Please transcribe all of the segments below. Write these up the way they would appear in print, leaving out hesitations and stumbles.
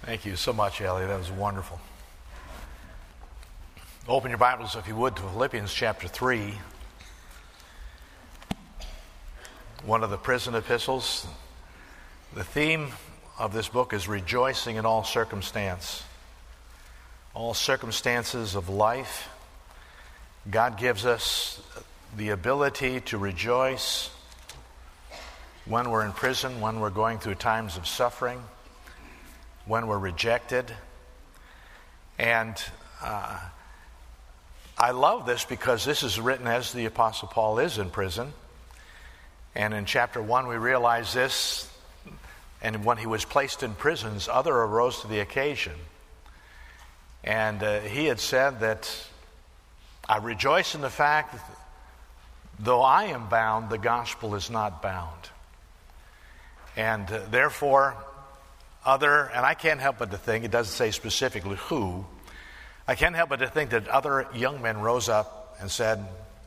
Thank you so much, Ellie. That was wonderful. Open your Bibles, if you would, to Philippians chapter 3. One of the prison epistles. The theme of this book is rejoicing in all circumstance. All circumstances of life. God gives us the ability to rejoice when we're in prison, when we're going through times of suffering, when we're rejected. And I love this because this is written as the Apostle Paul is in prison. And in chapter 1 we realize this. And when he was placed in prisons, others arose to the occasion. And he had said that, I rejoice in the fact that though I am bound, the gospel is not bound. And therefore, and I can't help but to think, it doesn't say specifically who, I can't help but to think that other young men rose up and said,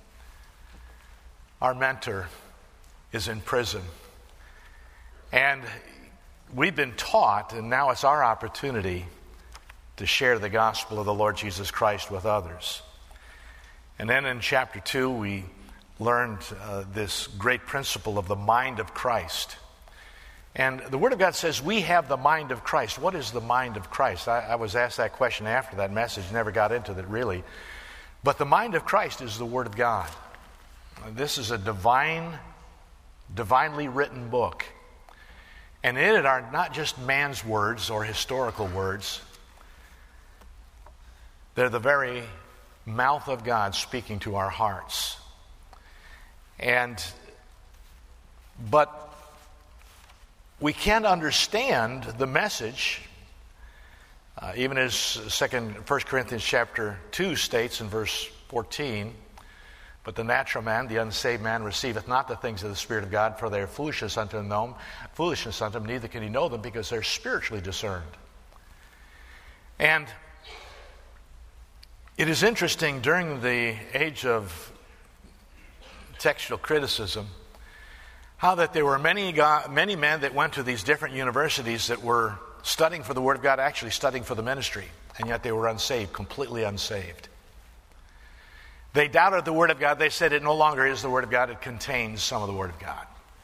our mentor is in prison. And we've been taught, and now it's our opportunity to share the gospel of the Lord Jesus Christ with others. And then in chapter 2, we learned this great principle of the mind of Christ. And the Word of God says we have the mind of Christ. What is the mind of Christ? I was asked that question after that message, never got into that really. But the mind of Christ is the Word of God. This is a divinely written book. And in it are not just man's words or historical words. They're the very mouth of God speaking to our hearts. But we can't understand the message, even as 1 Corinthians chapter 2 states in verse 14, but the natural man, the unsaved man, receiveth not the things of the Spirit of God, for they are foolishness unto him, neither can he know them, because they're spiritually discerned. And it is interesting, during the age of textual criticism, how that there were many men that went to these different universities that were studying for the Word of God, actually studying for the ministry, and yet they were unsaved, completely unsaved. They doubted the Word of God. They said it no longer is the Word of God, it contains some of the Word of God.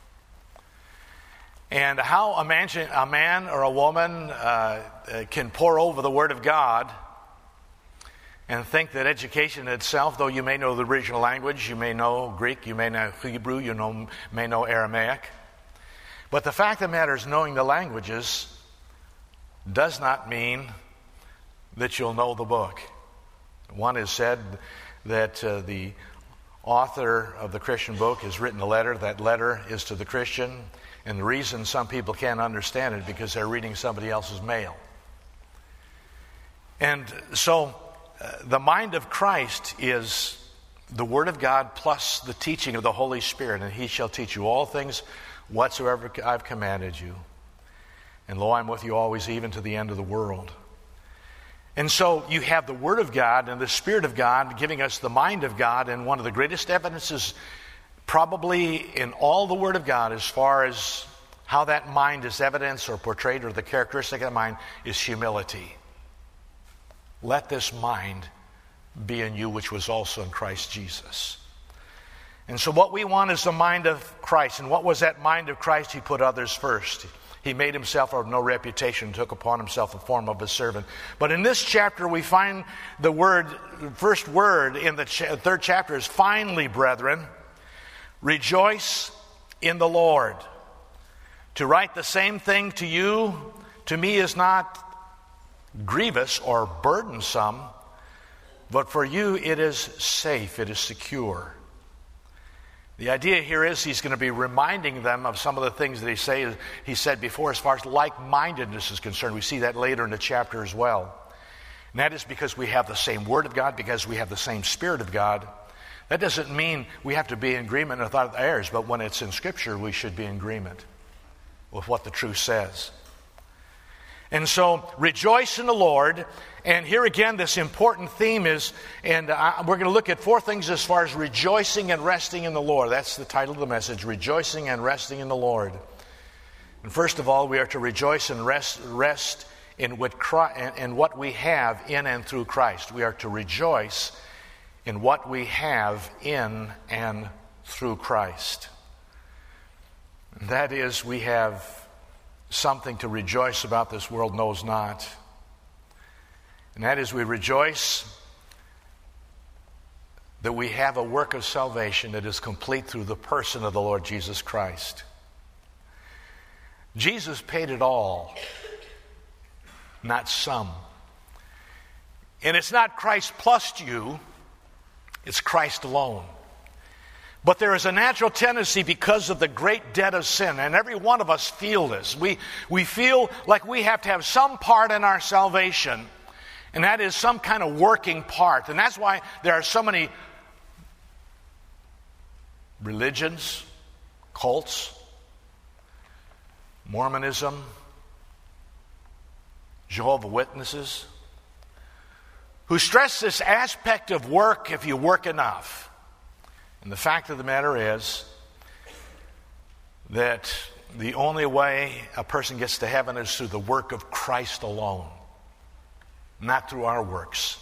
And how a man or a woman can pore over the Word of God and think that education itself, though you may know the original language, you may know Greek, you may know Hebrew, may know Aramaic, but the fact of the matter is, knowing the languages does not mean that you'll know the book. One has said that the author of the Christian book has written a letter. That letter is to the Christian, and the reason some people can't understand it is because they're reading somebody else's mail. And so the mind of Christ is the Word of God plus the teaching of the Holy Spirit. And He shall teach you all things whatsoever I've commanded you. And lo, I'm with you always, even to the end of the world. And so you have the Word of God and the Spirit of God giving us the mind of God. And one of the greatest evidences probably in all the Word of God, as far as how that mind is evidenced or portrayed, or the characteristic of the mind, is humility. Let this mind be in you, which was also in Christ Jesus. And so what we want is the mind of Christ. And what was that mind of Christ? He put others first. He made himself of no reputation, took upon himself the form of a servant. But in this chapter we find the first word in the third chapter is, finally, brethren, rejoice in the Lord. To write the same thing to you, to me, is not grievous or burdensome, but for you it is safe, it is secure. The idea here is he's going to be reminding them of some of the things that he said before as far as like-mindedness is concerned. We see that later in the chapter as well. And that is because we have the same Word of God, because we have the same Spirit of God. That doesn't mean we have to be in agreement with others, but when it's in Scripture, we should be in agreement with what the truth says. And so, rejoice in the Lord. And here again, this important theme is, and we're going to look at four things as far as rejoicing and resting in the Lord. That's the title of the message, Rejoicing and Resting in the Lord. And first of all, we are to rejoice and rest in what we have in and through Christ. We are to rejoice in what we have in and through Christ. And that is, we have something to rejoice about this world knows not. And that is, we rejoice that we have a work of salvation that is complete through the person of the Lord Jesus Christ. Jesus paid it all, not some. And it's not Christ plus you, it's Christ alone. But there is a natural tendency because of the great debt of sin, and every one of us feel this. We feel like we have to have some part in our salvation, and that is some kind of working part. And that's why there are so many religions, cults, Mormonism, Jehovah's Witnesses, who stress this aspect of work if you work enough. And the fact of the matter is that the only way a person gets to heaven is through the work of Christ alone, not through our works.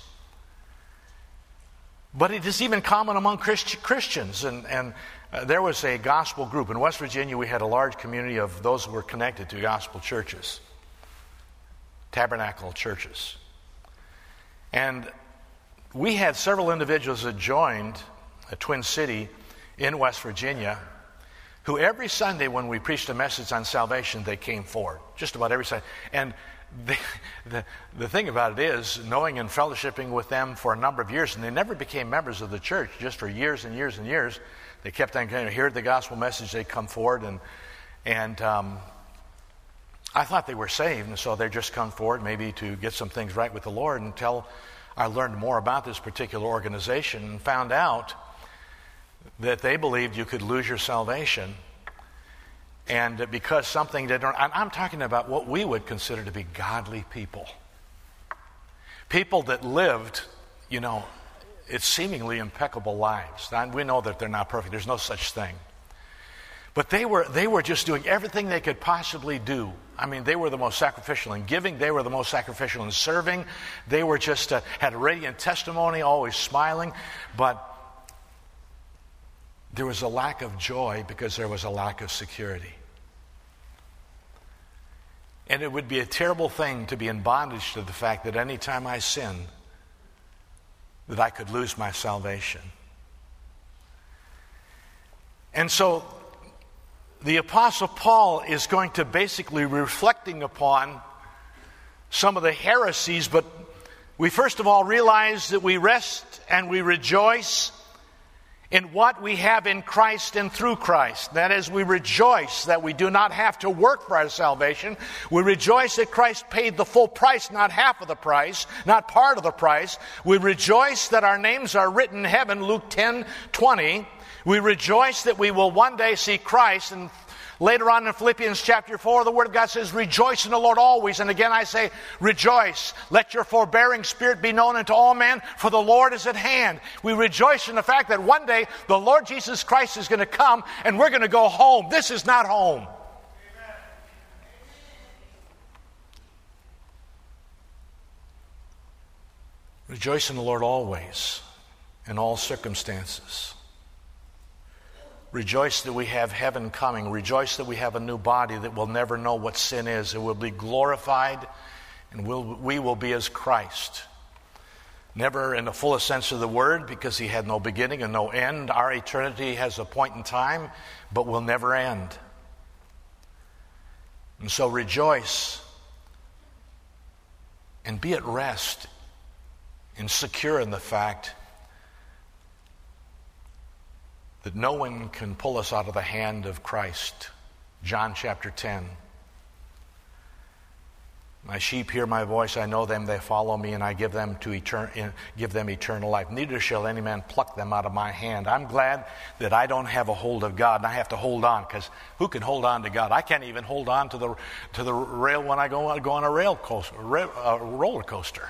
But it is even common among Christians. And there was a gospel group. In West Virginia, we had a large community of those who were connected to gospel churches, tabernacle churches. And we had several individuals that joined a Twin City in West Virginia who every Sunday when we preached a message on salvation, they came forward. Just about every Sunday. And the thing about it is, knowing and fellowshipping with them for a number of years, and they never became members of the church, just for years and years and years, they kept on kind of hearing the gospel message, they'd come forward, and I thought they were saved, and so they just come forward maybe to get some things right with the Lord. Until I learned more about this particular organization and found out that they believed you could lose your salvation, and because something that I'm talking about what we would consider to be godly people that lived, it's seemingly impeccable lives. And we know that they're not perfect. There's no such thing. But they were just doing everything they could possibly do. I mean, they were the most sacrificial in giving. They were the most sacrificial in serving. They were just had a radiant testimony, always smiling. But there was a lack of joy because there was a lack of security. And it would be a terrible thing to be in bondage to the fact that any time I sin, that I could lose my salvation. And so the Apostle Paul is going to basically reflecting upon some of the heresies, but we first of all realize that we rest and we rejoice in what we have in Christ and through Christ. That is, we rejoice that we do not have to work for our salvation. We rejoice that Christ paid the full price, not half of the price, not part of the price. We rejoice that our names are written in heaven, Luke 10:20. We rejoice that we will one day see Christ. And later on in Philippians chapter 4, the Word of God says, rejoice in the Lord always. And again I say, rejoice. Let your forbearing spirit be known unto all men, for the Lord is at hand. We rejoice in the fact that one day the Lord Jesus Christ is going to come and we're going to go home. This is not home. Amen. Rejoice in the Lord always, in all circumstances. Rejoice that we have heaven coming. Rejoice that we have a new body that will never know what sin is. It will be glorified, and we will be as Christ. Never in the fullest sense of the word, because he had no beginning and no end. Our eternity has a point in time, but will never end. And so rejoice and be at rest and secure in the fact that no one can pull us out of the hand of Christ. John chapter 10. My sheep hear my voice, I know them, they follow me, and I give them eternal life. Neither shall any man pluck them out of my hand. I'm glad that I don't have a hold of God, and I have to hold on, because who can hold on to God? I can't even hold on to the rail when I go on a roller coaster.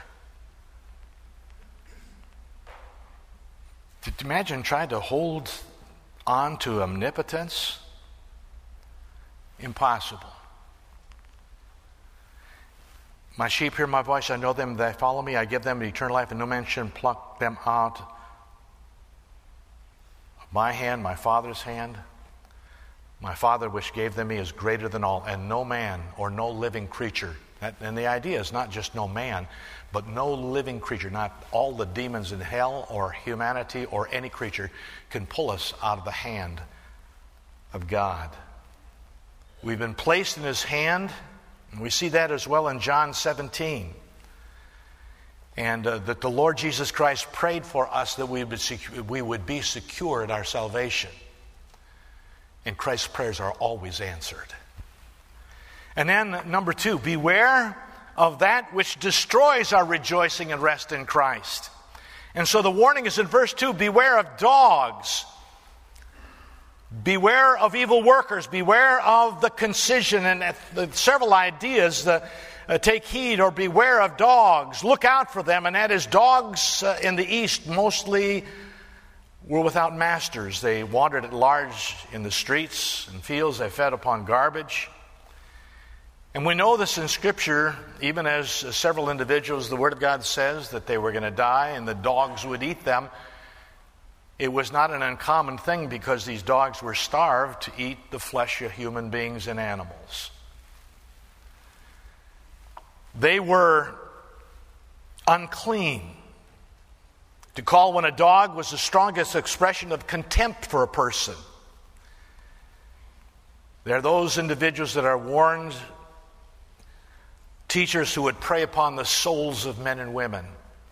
Imagine trying to hold on to omnipotence? Impossible. My sheep hear my voice, I know them, they follow me, I give them eternal life, and no man shall pluck them out of my hand, my Father's hand. My Father which gave them me is greater than all, and no man or no living creature. And the idea is not just no man, but no living creature, not all the demons in hell or humanity or any creature can pull us out of the hand of God. We've been placed in His hand, and we see that as well in John 17. And that the Lord Jesus Christ prayed for us that we would be secure in our salvation. And Christ's prayers are always answered. And then number 2, beware of that which destroys our rejoicing and rest in Christ. And so the warning is in verse 2, beware of dogs. Beware of evil workers. Beware of the concision and the several ideas. Take heed or beware of dogs. Look out for them. And that is dogs in the East mostly were without masters. They wandered at large in the streets and fields. They fed upon garbage. And we know this in Scripture, even as several individuals, the Word of God says that they were going to die and the dogs would eat them. It was not an uncommon thing because these dogs were starved to eat the flesh of human beings and animals. They were unclean. To call one a dog was the strongest expression of contempt for a person. There are those individuals that are warned, teachers who would prey upon the souls of men and women.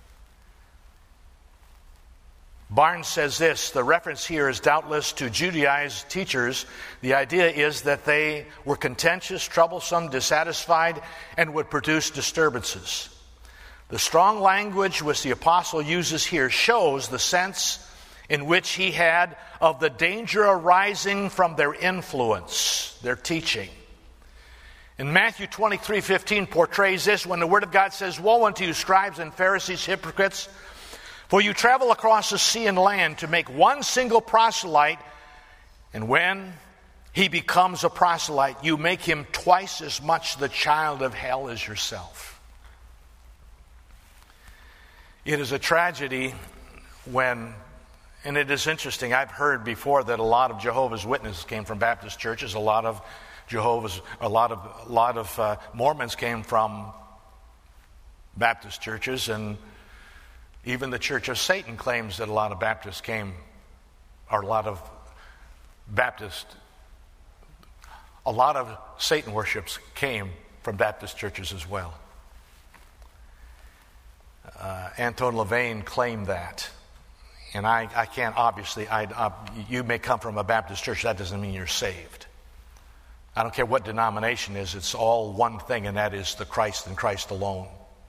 Barnes says this, the reference here is doubtless to Judaized teachers. The idea is that they were contentious, troublesome, dissatisfied, and would produce disturbances. The strong language which the apostle uses here shows the sense in which he had of the danger arising from their influence, their teaching. In Matthew 23:15 portrays this when the Word of God says, "Woe unto you, scribes and Pharisees, hypocrites, for you travel across the sea and land to make one single proselyte, and when he becomes a proselyte, you make him twice as much the child of hell as yourself." It is a tragedy when, and it is interesting, I've heard before that a lot of Jehovah's Witnesses came from Baptist churches, a lot of Mormons came from Baptist churches, and even the Church of Satan claims that a lot of Satan worships came from Baptist churches as well. Anton LaVey claimed that. And I can't, obviously, you may come from a Baptist church, that doesn't mean you're saved. I don't care what denomination it is, it's all one thing, and that is the Christ and Christ alone.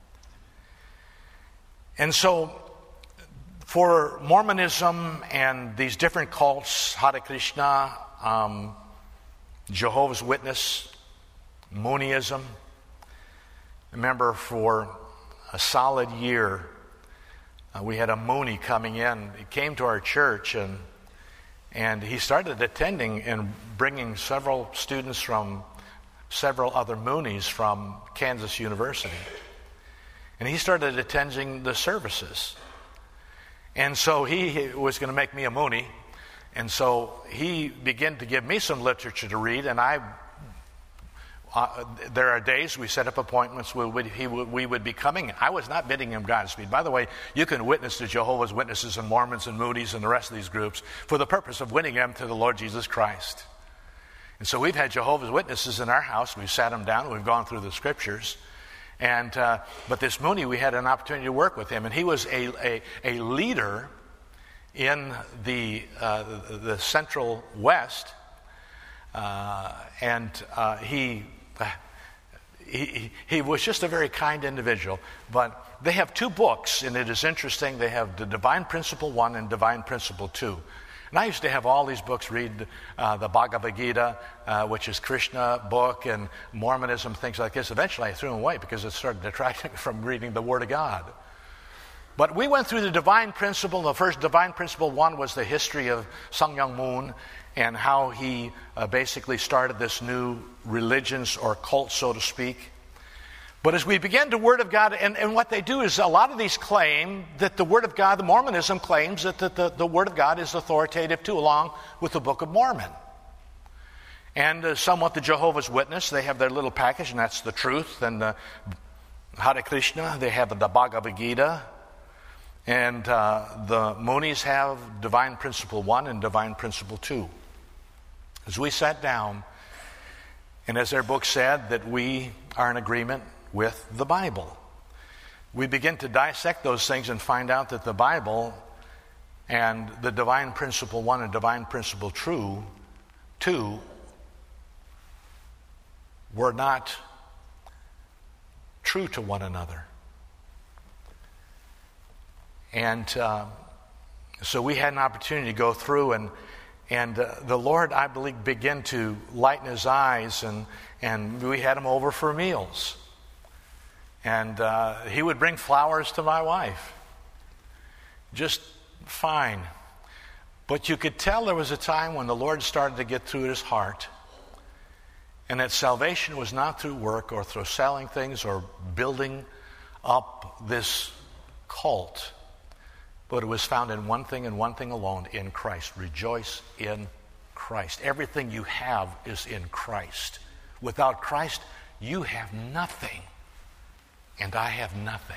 And so, for Mormonism and these different cults, Hare Krishna, Jehovah's Witness, Moonism, remember for a solid year, we had a Moonie coming in. He came to our church, and he started attending and bringing several students from several other Moonies from Kansas University. And he started attending the services. And so he was going to make me a Moonie. And so he began to give me some literature to read, and there are days we set up appointments where we would be coming. I was not bidding him Godspeed. By the way, you can witness to Jehovah's Witnesses and Mormons and Moonies and the rest of these groups for the purpose of winning them to the Lord Jesus Christ. And so we've had Jehovah's Witnesses in our house. We've sat them down. We've gone through the Scriptures. But this Moonie, we had an opportunity to work with him. And he was a leader in the Central West. He was just a very kind individual. But they have two books, and it is interesting. They have the Divine Principle 1 and Divine Principle 2. And I used to have all these books, read the Bhagavad Gita, which is Krishna book, and Mormonism, things like this. Eventually I threw them away because it started detracting from reading the Word of God. But we went through the Divine Principle. The first Divine Principle 1 was the history of Sun Myung Moon and how he basically started this new religion or cult, so to speak. But as we begin to Word of God, and what they do is a lot of these claim that the Word of God, the Mormonism claims that the Word of God is authoritative too, along with the Book of Mormon. And somewhat the Jehovah's Witness, they have their little package, and that's the truth. And Hare Krishna, they have the Bhagavad Gita. And the Moonies have Divine Principle 1 and Divine Principle 2. As we sat down, and as their book said, that we are in agreement with the Bible, we begin to dissect those things and find out that the Bible and the Divine Principle 1 and Divine Principle 2 were not true to one another. And so we had an opportunity to go through, and the Lord, I believe, began to lighten his eyes, and we had him over for meals. And he would bring flowers to my wife. Just fine. But you could tell there was a time when the Lord started to get through his heart, and that salvation was not through work or through selling things or building up this cult, but it was found in one thing and one thing alone, in Christ. Rejoice in Christ. Everything you have is in Christ. Without Christ, you have nothing, and I have nothing.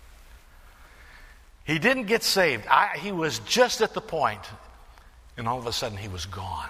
He didn't get saved. He was just at the point, and all of a sudden he was gone.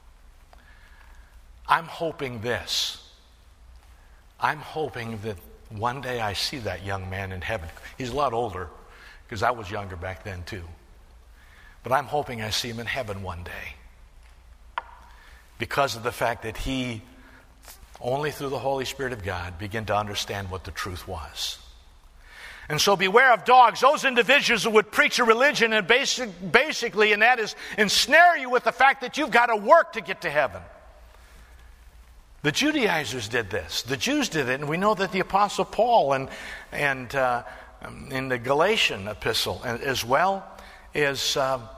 I'm hoping this. I'm hoping that one day I see that young man in heaven. He's a lot older, because I was younger back then too. But I'm hoping I see him in heaven one day, because of the fact that he, only through the Holy Spirit of God, began to understand what the truth was. And so beware of dogs, those individuals who would preach a religion and basically, and that is ensnare you with the fact that you've got to work to get to heaven. The Judaizers did this. The Jews did it, and we know that the Apostle Paul and in the Galatian epistle, as well, is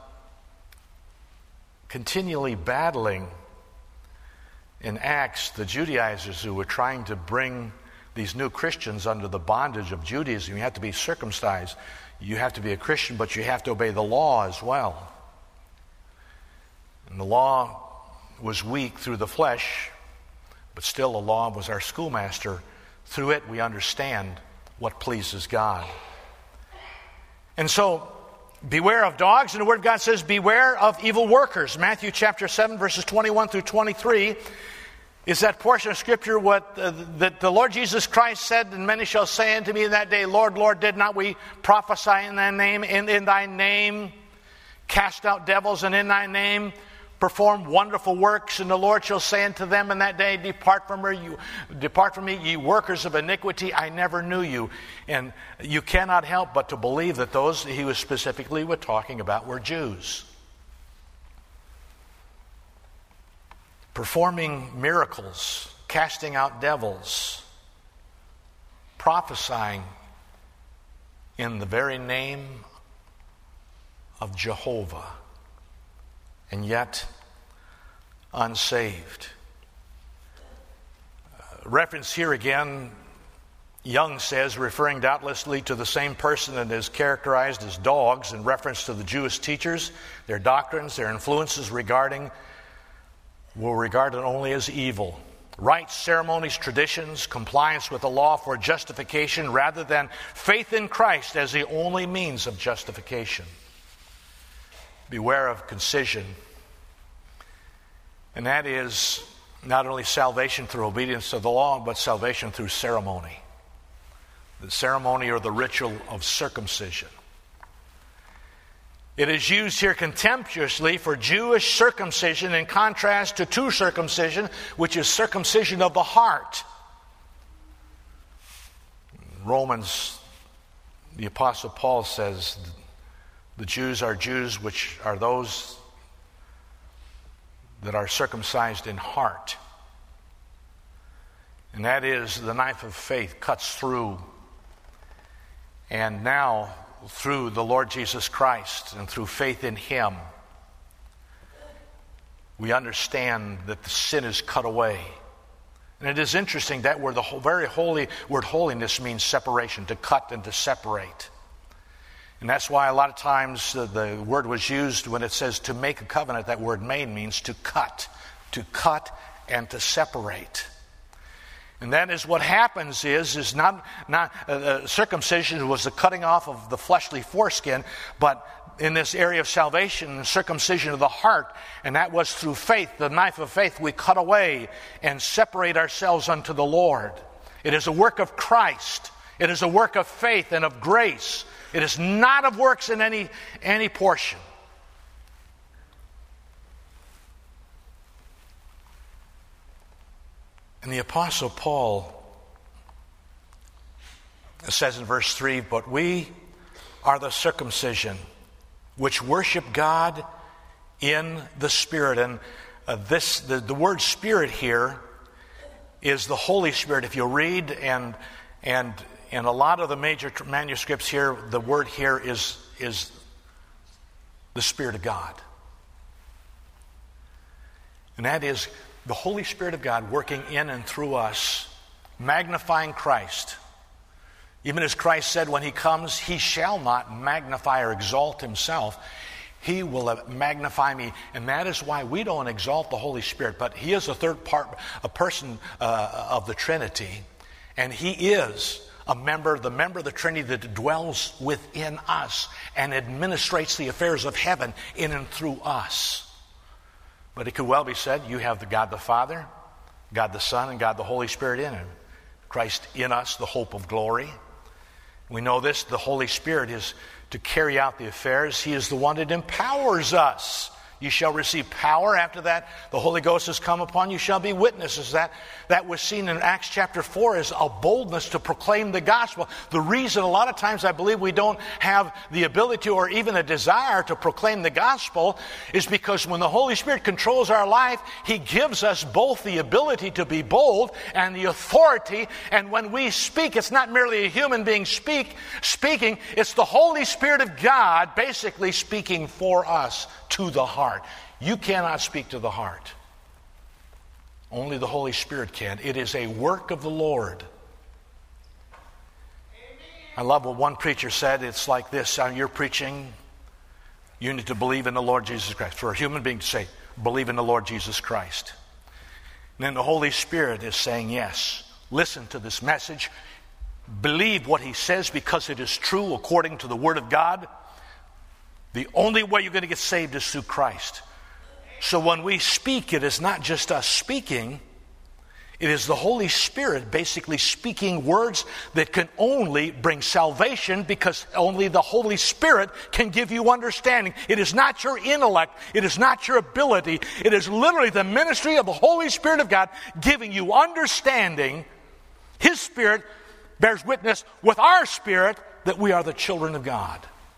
continually battling in Acts the Judaizers who were trying to bring these new Christians under the bondage of Judaism. You have to be circumcised. You have to be a Christian, but you have to obey the law as well. And the law was weak through the flesh, but still the law was our schoolmaster. Through it we understand what pleases God. And so, beware of dogs, and the Word of God says, beware of evil workers. Matthew chapter 7, verses 21 through 23 is that portion of Scripture that the Lord Jesus Christ said, and many shall say unto me in that day, Lord, Lord, did not we prophesy in thy name, in thy name cast out devils, and in thy name perform wonderful works? And the Lord shall say unto them in that day, depart from me, ye workers of iniquity, I never knew you. And you cannot help but to believe that those he was specifically talking about were Jews. Performing miracles, casting out devils, prophesying in the very name of Jehovah, and yet unsaved. Reference here again, Young says, referring doubtlessly to the same person that is characterized as dogs in reference to the Jewish teachers, their doctrines, their influences were regarded only as evil. Rites, ceremonies, traditions, compliance with the law for justification rather than faith in Christ as the only means of justification. Beware of concision. And that is not only salvation through obedience to the law, but salvation through ceremony. The ceremony or the ritual of circumcision. It is used here contemptuously for Jewish circumcision in contrast to true circumcision, which is circumcision of the heart. Romans, the Apostle Paul says, the Jews are Jews, which are those that are circumcised in heart. And that is, the knife of faith cuts through. And now, through the Lord Jesus Christ and through faith in Him, we understand that the sin is cut away And it is interesting that word, the very holy word holiness means separation, to cut and to separate. And that's why a lot of times the word was used when it says to make a covenant. That word made means to cut and to separate. And that is what happens is not circumcision was the cutting off of the fleshly foreskin, but in this area of salvation, circumcision of the heart, and that was through faith, the knife of faith, we cut away and separate ourselves unto the Lord. It is a work of Christ. It is a work of faith and of grace. It is not of works in any portion. And the Apostle Paul says in verse 3, but we are the circumcision which worship God in the Spirit. And the word Spirit here is the Holy Spirit. If you read and in a lot of the major manuscripts here, the word here is the Spirit of God. And that is the Holy Spirit of God working in and through us, magnifying Christ. Even as Christ said when he comes, he shall not magnify or exalt himself. He will magnify me. And that is why we don't exalt the Holy Spirit. But he is a third part, a person of the Trinity. And he is the member of the Trinity that dwells within us and administrates the affairs of heaven in and through us. But it could well be said, you have the God the Father, God the Son, and God the Holy Spirit in him. Christ in us, the hope of glory. We know this, the Holy Spirit is to carry out the affairs. He is the one that empowers us. You shall receive power. After that, the Holy Ghost has come upon you. Shall be witnesses. That was seen in Acts chapter 4 as a boldness to proclaim the gospel. The reason a lot of times I believe we don't have the ability or even a desire to proclaim the gospel is because when the Holy Spirit controls our life, he gives us both the ability to be bold and the authority. And when we speak, it's not merely a human being speaking. It's the Holy Spirit of God basically speaking for us to the heart. You cannot speak to the heart. Only the Holy Spirit can. It is a work of the Lord. Amen. I love what one preacher said. It's like this. You're preaching, you need to believe in the Lord Jesus Christ. For a human being to say, believe in the Lord Jesus Christ. And then the Holy Spirit is saying, yes, listen to this message. Believe what he says because it is true according to the Word of God. The only way you're going to get saved is through Christ. So when we speak, it is not just us speaking. It is the Holy Spirit basically speaking words that can only bring salvation because only the Holy Spirit can give you understanding. It is not your intellect. It is not your ability. It is literally the ministry of the Holy Spirit of God giving you understanding. His Spirit bears witness with our spirit that we are the children of God.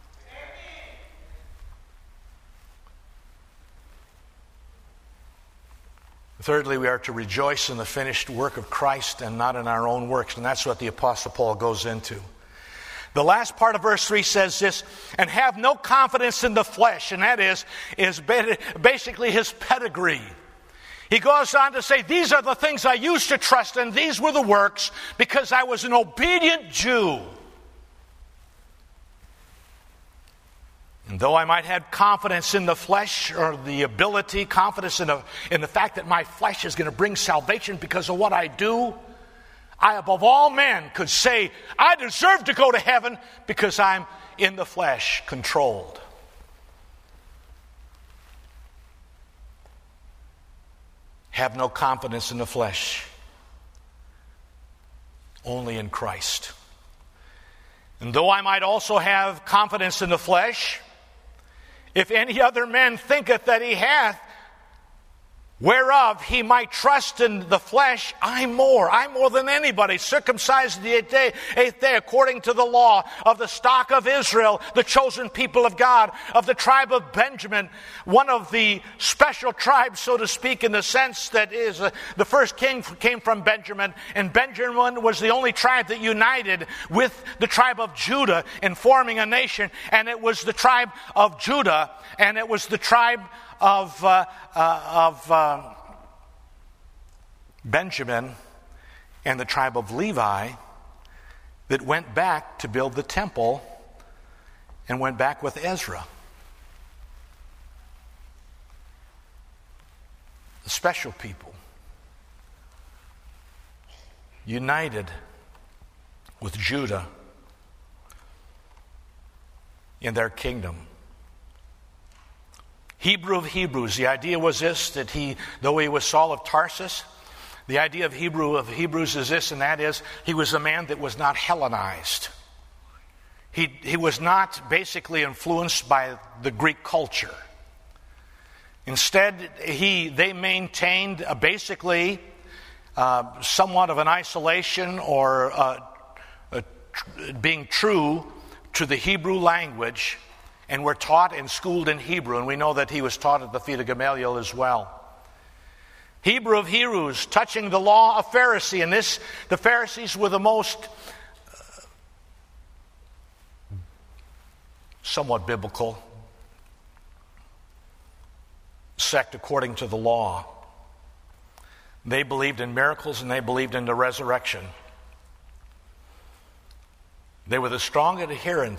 Thirdly, we are to rejoice in the finished work of Christ and not in our own works. And that's what the Apostle Paul goes into. The last part of verse 3 says this, and have no confidence in the flesh. And that is basically his pedigree. He goes on to say, these are the things I used to trust in. These were the works because I was an obedient Jew. And though I might have confidence in the flesh or the ability, confidence in the fact that my flesh is going to bring salvation because of what I do, I above all men could say, I deserve to go to heaven because I'm in the flesh, controlled. Have no confidence in the flesh, only in Christ. And though I might also have confidence in the flesh, if any other man thinketh that he hath, whereof he might trust in the flesh, I'm more than anybody, circumcised the eighth day according to the law, of the stock of Israel, the chosen people of God, of the tribe of Benjamin, one of the special tribes, so to speak, in the sense that is the first king came from Benjamin, and Benjamin was the only tribe that united with the tribe of Judah in forming a nation, and it was the tribe of Judah, and it was the tribe of Benjamin and the tribe of Levi that went back to build the temple and went back with Ezra. The special people, united with Judah in their kingdom. Hebrew of Hebrews. The idea was this, that though he was Saul of Tarsus, the idea of Hebrew of Hebrews is this, and that is, he was a man that was not Hellenized. He was not basically influenced by the Greek culture. Instead, they maintained basically somewhat of an isolation or being true to the Hebrew language, and were taught and schooled in Hebrew. And we know that he was taught at the feet of Gamaliel as well. Hebrew of Hebrews, touching the law of Pharisee. And the Pharisees were the most somewhat biblical sect according to the law. They believed in miracles and they believed in the resurrection. They were the strongest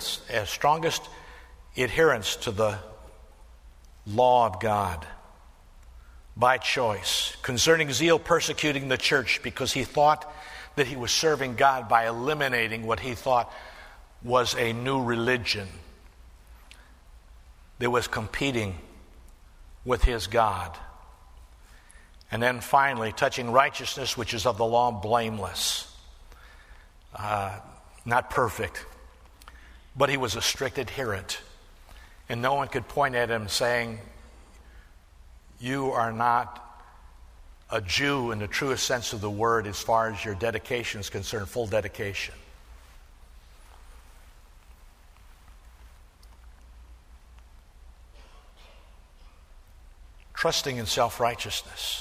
adherents to the law of God by choice. Concerning zeal, persecuting the church, because he thought that he was serving God by eliminating what he thought was a new religion that was competing with his God. And then finally, touching righteousness, which is of the law, blameless. Not perfect, but he was a strict adherent. And no one could point at him saying, you are not a Jew in the truest sense of the word as far as your dedication is concerned, full dedication. Trusting in self-righteousness.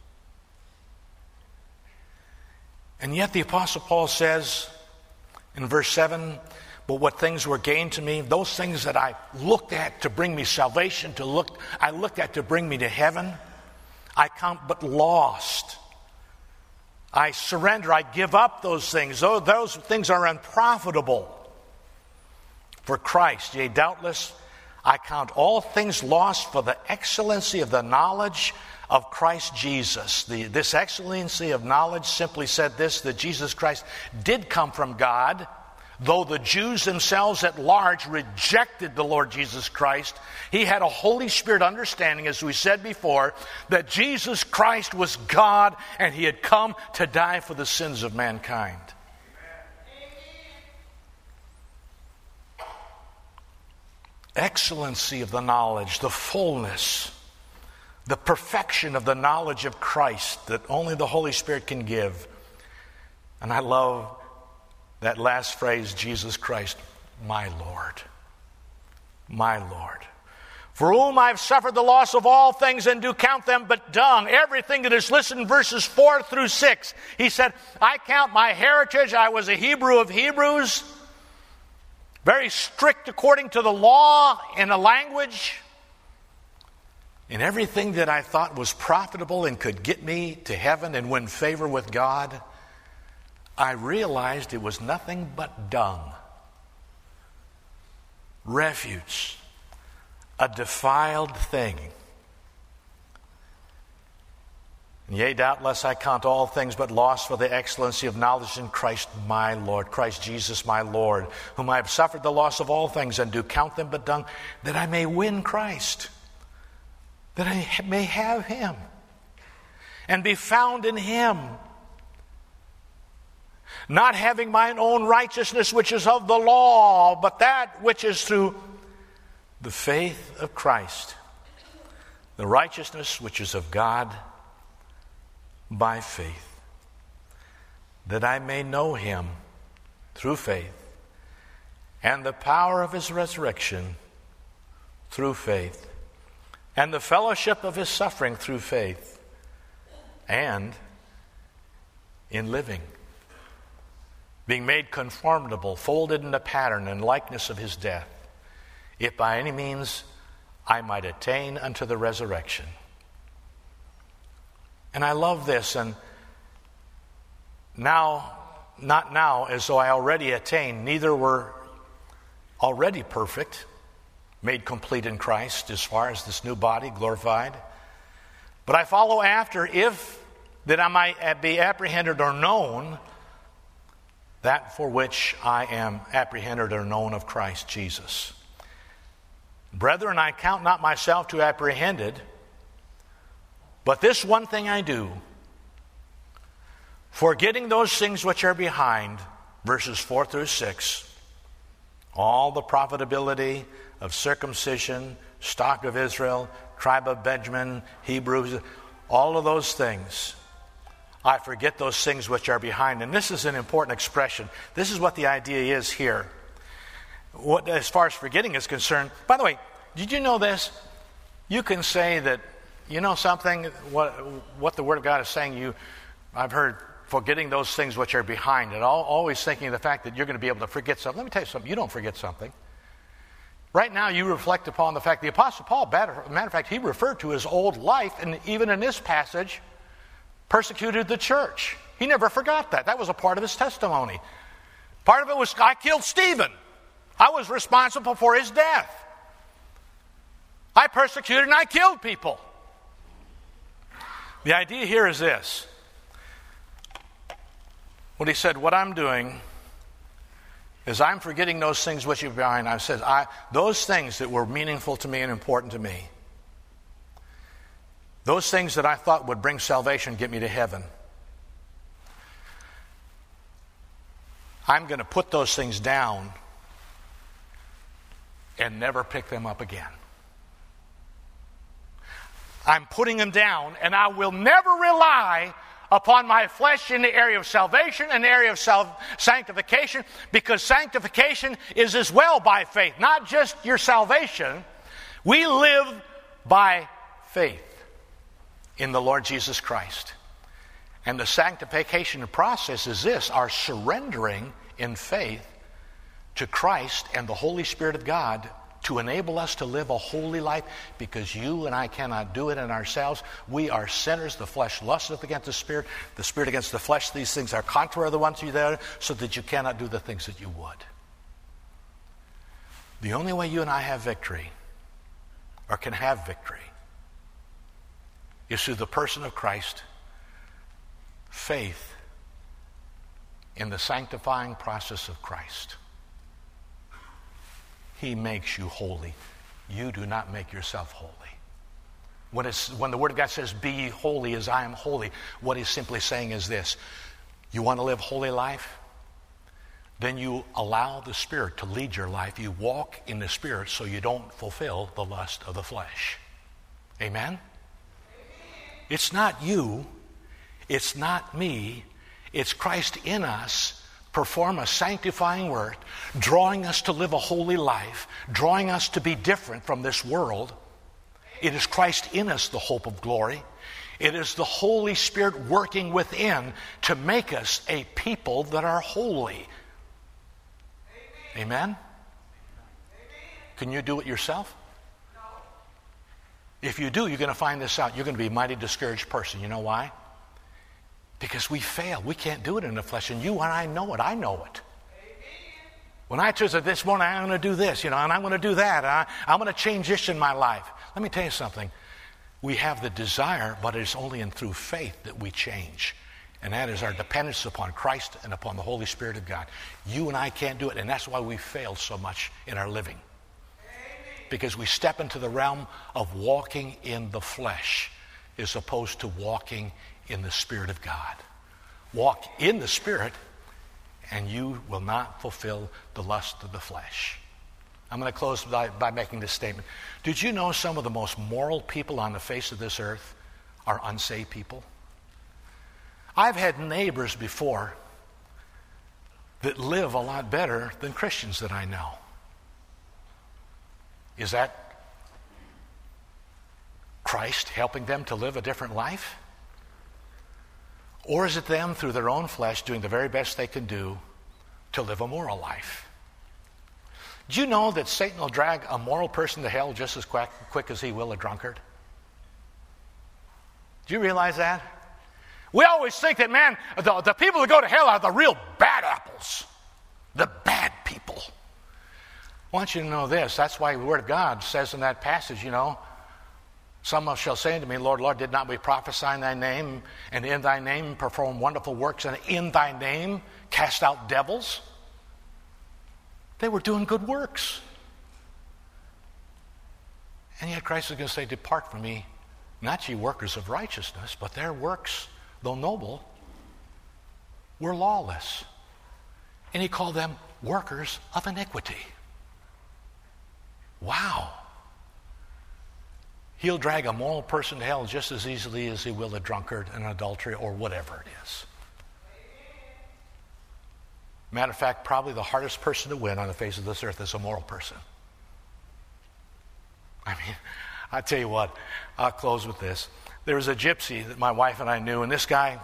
And yet the Apostle Paul says in verse 7, but what things were gained to me, those things that I looked at to bring me salvation, I looked at to bring me to heaven, I count but lost. I surrender, I give up those things. Those things are unprofitable for Christ. Yea, doubtless, I count all things lost for the excellency of the knowledge of Christ Jesus. This excellency of knowledge simply said this, that Jesus Christ did come from God, though the Jews themselves at large rejected the Lord Jesus Christ. He had a Holy Spirit understanding, as we said before, that Jesus Christ was God and he had come to die for the sins of mankind. Excellency of the knowledge, the fullness, the perfection of the knowledge of Christ that only the Holy Spirit can give. And I love that last phrase, Jesus Christ, my Lord. My Lord. For whom I've suffered the loss of all things and do count them but dung. Everything that is listed in verses 4 through 6. He said, I count my heritage. I was a Hebrew of Hebrews. Very strict according to the law in a language. And everything that I thought was profitable and could get me to heaven and win favor with God, I realized it was nothing but dung. Refuse. A defiled thing. Yea, doubtless I count all things but lost for the excellency of knowledge in Christ my Lord, Christ Jesus my Lord, whom I have suffered the loss of all things and do count them but dung, that I may win Christ, that I may have him and be found in him, not having mine own righteousness which is of the law, but that which is through the faith of Christ, the righteousness which is of God by faith, that I may know him through faith, and the power of his resurrection through faith, and the fellowship of his suffering through faith, and in living, being made conformable, folded in the pattern and likeness of his death, if by any means I might attain unto the resurrection. And I love this, and not now as though I already attained, neither were already perfect, made complete in Christ as far as this new body glorified. But I follow after, if that I might be apprehended or known that for which I am apprehended or known of Christ Jesus. Brethren, I count not myself to apprehended, but this one thing I do, forgetting those things which are behind, verses 4 through 6, all the profitability of circumcision, stock of Israel, tribe of Benjamin, Hebrews, all of those things. I forget those things which are behind. And this is an important expression. This is what the idea is here. As far as forgetting is concerned, by the way, did you know this? You can say that, you know something, what the Word of God is saying, I've heard forgetting those things which are behind, and always thinking of the fact that you're going to be able to forget something. Let me tell you something, you don't forget something. Right now you reflect upon the fact, the Apostle Paul, matter of fact, he referred to his old life, and even in this passage, persecuted the church. He never forgot that. That was a part of his testimony. Part of it was, I killed Stephen. I was responsible for his death. I persecuted and I killed people. The idea here is this. What he said, what I'm doing is I'm forgetting those things which are behind. I said, those things that were meaningful to me and important to me, those things that I thought would bring salvation, get me to heaven, I'm going to put those things down and never pick them up again. I'm putting them down, and I will never rely upon my flesh in the area of salvation and the area of sanctification, because sanctification is as well by faith, not just your salvation. We live by faith in the Lord Jesus Christ. And the sanctification process is this, our surrendering in faith to Christ and the Holy Spirit of God to enable us to live a holy life, because you and I cannot do it in ourselves. We are sinners. The flesh lusteth against the Spirit against the flesh. These things are contrary to the ones you do, so that you cannot do the things that you would. The only way you and I have victory, or can have victory, is through the person of Christ, faith in the sanctifying process of Christ. He makes you holy. You do not make yourself holy. When the Word of God says, be ye holy as I am holy, what he's simply saying is this. You want to live a holy life? Then you allow the Spirit to lead your life. You walk in the Spirit so you don't fulfill the lust of the flesh. Amen? It's not you. It's not me. It's Christ in us. Perform a sanctifying work, drawing us to live a holy life, drawing us to be different from this world. It is Christ in us, the hope of glory. It is the Holy Spirit working within to make us a people that are holy. Amen? Amen? Can you do it yourself? No. If you do, you're going to find this out. You're going to be a mighty discouraged person. You know why? Because we fail. We can't do it in the flesh. And you and I know it. I know it. When I chose it this morning, I'm going to do this, and I'm going to do that. I'm going to change this in my life. Let me tell you something. We have the desire, but it's only through faith that we change. And that is our dependence upon Christ and upon the Holy Spirit of God. You and I can't do it, and that's why we fail so much in our living. Because we step into the realm of walking in the flesh as opposed to walking in the Spirit of God. Walk in the Spirit, and you will not fulfill the lust of the flesh. I'm going to close by making this statement. Did you know some of the most moral people on the face of this earth are unsaved people? I've had neighbors before that live a lot better than Christians that I know. Is that Christ helping them to live a different life? Or is it them, through their own flesh, doing the very best they can do to live a moral life? Do you know that Satan will drag a moral person to hell just as quick as he will a drunkard? Do you realize that? We always think that, man, the people that go to hell are the real bad apples, the bad people. I want you to know this. That's why the Word of God says in that passage, some shall say unto me, Lord, Lord, did not we prophesy in thy name, and in thy name perform wonderful works, and in thy name cast out devils? They were doing good works. And yet Christ is going to say, depart from me, not ye workers of righteousness, but their works, though noble, were lawless. And he called them workers of iniquity. Wow. He'll drag a moral person to hell just as easily as he will a drunkard, an adultery, or whatever it is. Matter of fact, probably the hardest person to win on the face of this earth is a moral person. I mean, I tell you what, I'll close with this. There was a gypsy that my wife and I knew, and this guy,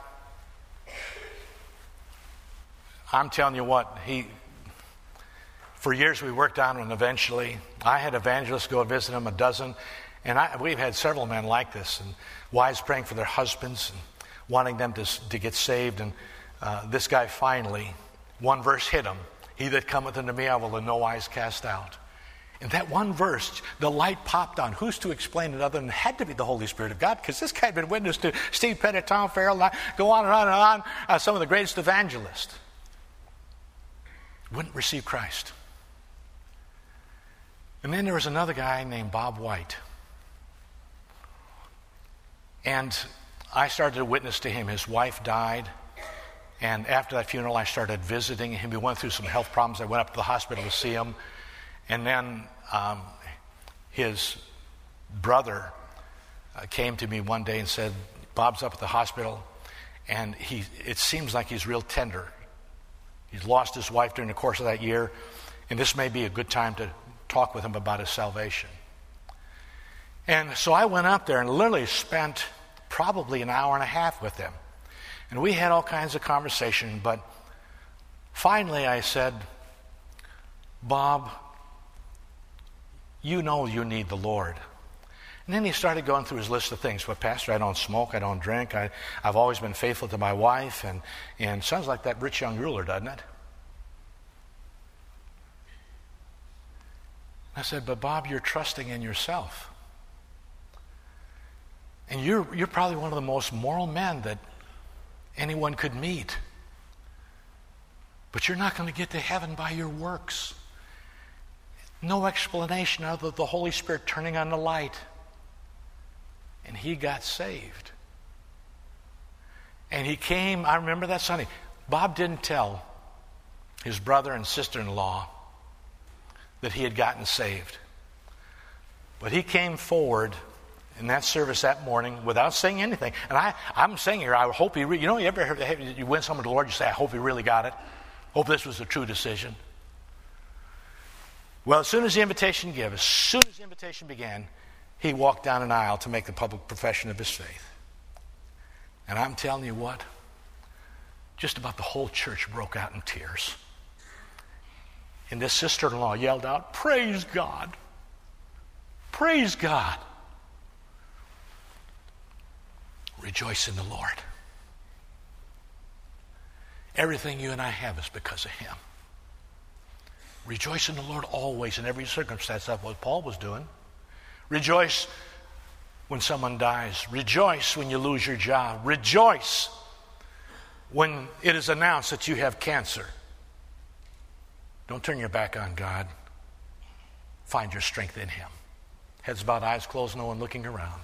I'm telling you what, for years we worked on him, and eventually I had evangelists go visit him, a dozen, and we've had several men like this, and wives praying for their husbands and wanting them to get saved, and this guy finally, one verse hit him. He that cometh unto me I will in no wise cast out. In that one verse, the light popped on. Who's to explain it other than it had to be the Holy Spirit of God? Because this guy had been witness to Steve Pettit, Tom Farrell, go on and on and on, some of the greatest evangelists. Wouldn't receive Christ. And then there was another guy named Bob White. And I started to witness to him. His wife died. And after that funeral, I started visiting him. He went through some health problems. I went up to the hospital to see him. And then his brother came to me one day and said, Bob's up at the hospital, and it seems like he's real tender. He's lost his wife during the course of that year, and this may be a good time to talk with him about his salvation. And so I went up there and literally spent probably an hour and a half with him. And we had all kinds of conversation, but finally I said, Bob, you know you need the Lord. And then he started going through his list of things. Well, Pastor, I don't smoke, I don't drink, I've always been faithful to my wife, and sounds like that rich young ruler, doesn't it? I said, but Bob, you're trusting in yourself. And you're probably one of the most moral men that anyone could meet. But you're not going to get to heaven by your works. No explanation other than the Holy Spirit turning on the light. And he got saved. And he came, I remember that Sunday. Bob didn't tell his brother and sister-in-law that he had gotten saved. But he came forward in that service that morning without saying anything. And I'm saying here, I hope he you ever heard, you win someone to the Lord, you say, I hope he really got it. Hope this was a true decision. Well, as soon as the invitation began, he walked down an aisle to make the public profession of his faith. And I'm telling you what, just about the whole church broke out in tears. And this sister-in-law yelled out, praise God. Praise God. Rejoice in the Lord. Everything you and I have is because of him. Rejoice in the Lord always in every circumstance. That's what Paul was doing. Rejoice when someone dies. Rejoice when you lose your job. Rejoice when it is announced that you have cancer. Don't turn your back on God. Find your strength in him. Heads bowed, eyes closed, no one looking around.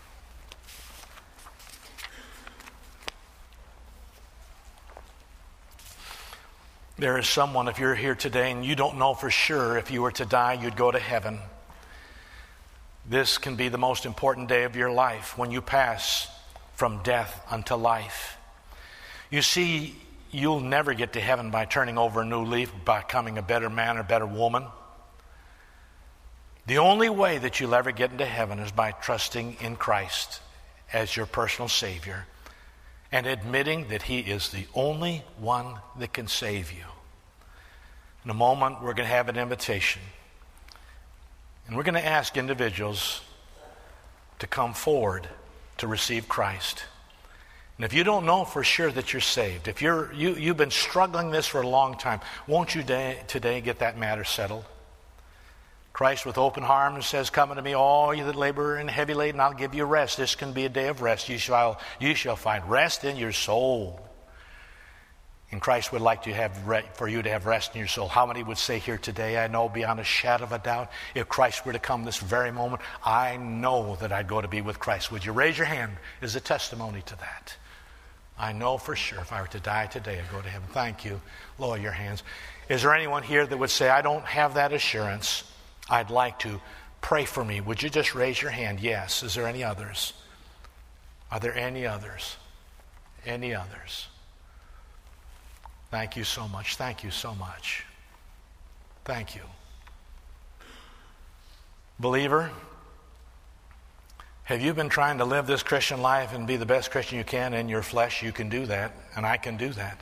There is someone, if you're here today and you don't know for sure if you were to die, you'd go to heaven. This can be the most important day of your life when you pass from death unto life. You see, you'll never get to heaven by turning over a new leaf, by becoming a better man or better woman. The only way that you'll ever get into heaven is by trusting in Christ as your personal Savior and admitting that he is the only one that can save you. In a moment, we're going to have an invitation. And we're going to ask individuals to come forward to receive Christ. And if you don't know for sure that you're saved, if you've been struggling this for a long time, won't you today get that matter settled? Christ with open arms says, "Come unto me, all you that labor and heavy laden, I'll give you rest." This can be a day of rest. You shall find rest in your soul. And Christ would like for you to have rest in your soul. How many would say here today, I know beyond a shadow of a doubt, if Christ were to come this very moment, I know that I'd go to be with Christ? Would you raise your hand as a testimony to that? I know for sure if I were to die today, I'd go to heaven. Thank you. Lower your hands. Is there anyone here that would say, I don't have that assurance? I'd like to. Pray for me. Would you just raise your hand? Yes. Is there any others? Are there any others? Any others? Thank you so much. Thank you so much. Thank you. Believer, have you been trying to live this Christian life and be the best Christian you can in your flesh? You can do that, and I can do that.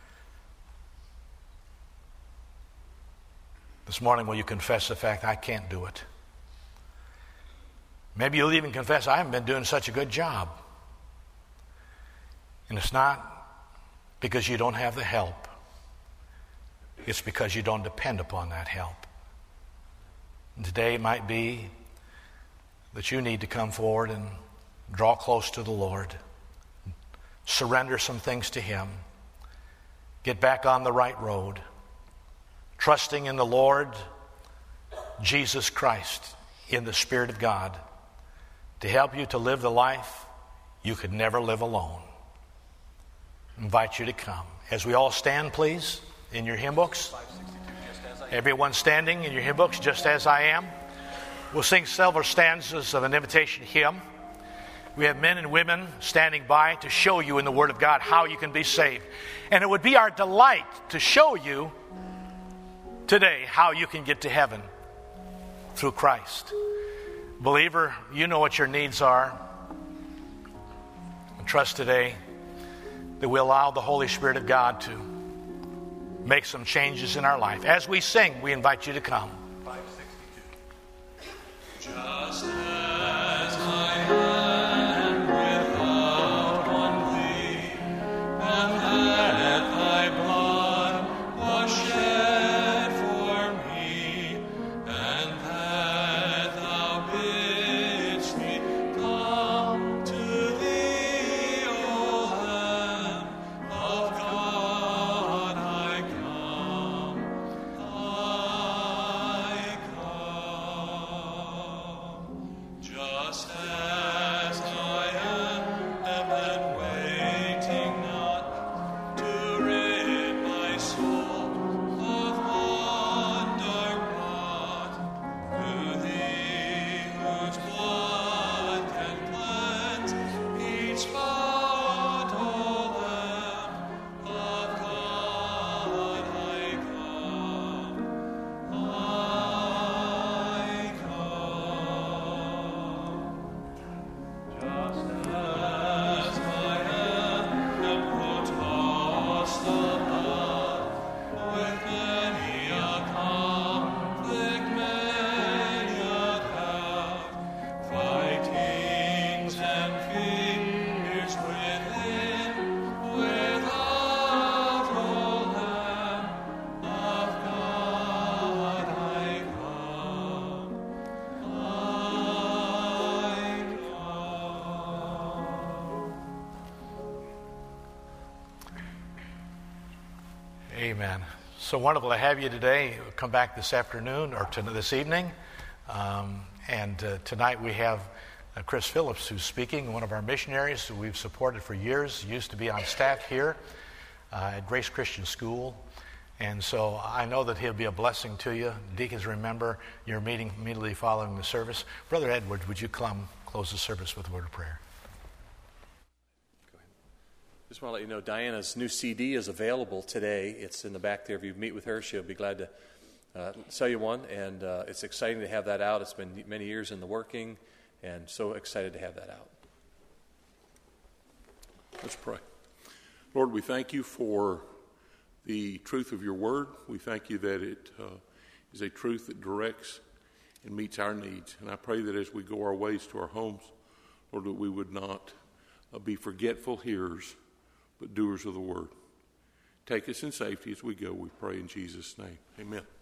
This morning, will you confess the fact I can't do it? Maybe you'll even confess I haven't been doing such a good job. And it's not because you don't have the help. It's because you don't depend upon that help. And today it might be that you need to come forward and draw close to the Lord. Surrender some things to Him. Get back on the right road. Trusting in the Lord Jesus Christ, in the Spirit of God, to help you to live the life you could never live alone. I invite you to come. As we all stand, please, in your hymn books. Everyone standing in your hymn books, just as I am. We'll sing several stanzas of an invitation hymn. We have men and women standing by to show you in the Word of God how you can be saved. And it would be our delight to show you today how you can get to heaven through Christ. Believer, you know what your needs are. And trust today that we allow the Holy Spirit of God to make some changes in our life. As we sing, we invite you to come. 562. Just as I am without one plea, and that thy blood was shed for me, and that thou bidst me come to thee, O Lamb of God, I come, just as I am and waiting not to rid my soul of wonder wrought through thee, whose blood can cleanse each spot, O Lamb of God, I come, just as I am put tossed about with many a conflict, many a doubt, fightings and fears within, without, O Lamb of God, I come, Amen. So wonderful to have you today. Come back this afternoon or this evening. Tonight we have Chris Phillips, who's speaking, one of our missionaries who we've supported for years. He used to be on staff here at Grace Christian School. And so I know that he'll be a blessing to you. Deacons, remember your meeting immediately following the service. Brother Edward, would you come close the service with a word of prayer? Just want to let you know Diana's new CD is available today. It's in the back there. If you meet with her, she'll be glad to sell you one. And it's exciting to have that out. It's been many years in the working, and so excited to have that out. Let's pray. Lord, we thank you for the truth of your word. We thank you that it is a truth that directs and meets our needs. And I pray that as we go our ways to our homes, Lord, that we would not be forgetful hearers, but doers of the word. Take us in safety as we go, we pray in Jesus' name. Amen.